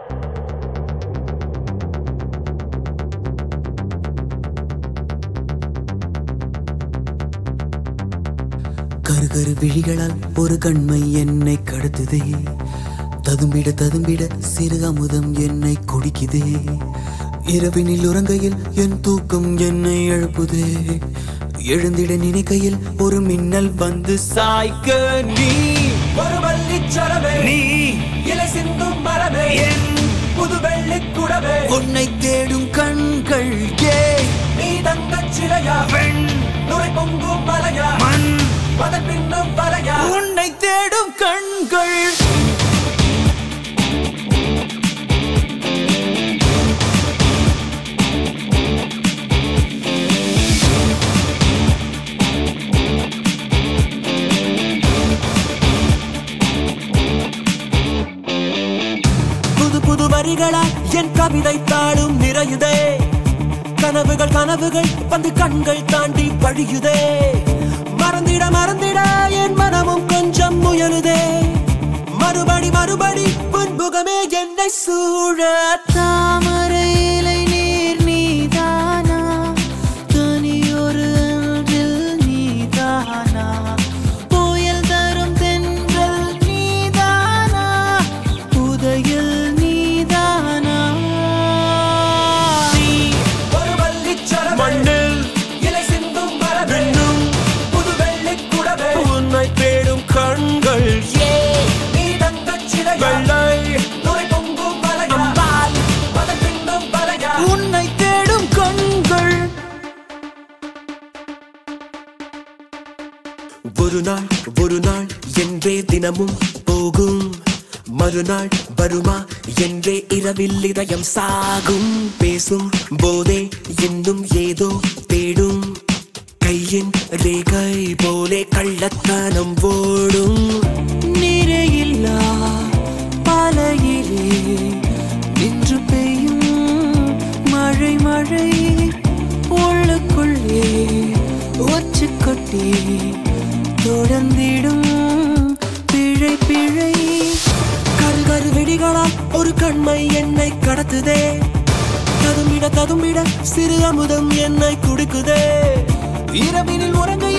கருகரு விழிகளால் ஒரு கண்மை என்னை கடத்துதே. ததும்பிட ததும்பிட சிறு அமுதம் என்னை குடிக்குதே. இரவினில் உறங்கையில் என் தூக்கம் என்னை எழுப்புதே. எழுந்திட நினைக்கையில் ஒரு மின்னல் வந்து சாய்க்க நீ ஒரு வள்ளிச்சரமே, நீ இலை சிந்தும் மரமே, என் புது வெள்ளிக் குடமே, உன்னை தேடும் கண்கள் ஏ நீ தங்கச் சிலையா, பெண் நுரை பொங்கும் மலையா, மண் மதன் பின்னும் வலையா, உன்னை தேடும் கண்கள். புது புது வரிகளால் என் கவிதை தாளும் நிறையுதே. கனவுகள் கனவுகள் வந்து கண்கள் தாண்டி பழியுதே. மறந்திட மறந்திட என் மனமும் கொஞ்சம் முயலுதே. மறுபடி மறுபடி புன்முகமே என்னை சூழ. தாமரை இலை நீர் நீதானா, தனியொரு அன்றில் நீதானா, புயல் தரும் தென்றல் நீதானா, புதையல் நீதானா. நீ ஒரு வள்ளிச்சரமே, மண்ணில் இலை சிந்தும் மரமே, இன்னும் புது வெள்ளிக் குடமே, உன்னை தேடும் கண்கள் ஏ நீ தங்கச் சிலையா, வெள்ளை நுரை பொங்கும் மலையா, அம்பால் மதன் பின்னும் வலையா, உன்னை தேடும் கண்கள். ஒரு நாள் என்றே தினமும் போகும். மறுநாள் வருமா என்றே இரவில் இதயம் சாகும். பேசும் போதே இன்னும் ஏதோ தேடும். கையின் ரேகை போலே கள்ளத்தனம் ஓடும். நிறையில்லா பாலையிலே நின்று பெய்யும் மழை மழை உள்ளுக்குள்ளே ஒச்சு கொட்டி தொடர்ந்திடும் பிழை பிழை. கருகரு வெடிகளால் ஒரு கண்மை என்னை கடத்துதே. ததும்பிட ததும்பிட சிறு அமுதம் என்னை குடிக்குதே. இரவினில் உறங்கையில்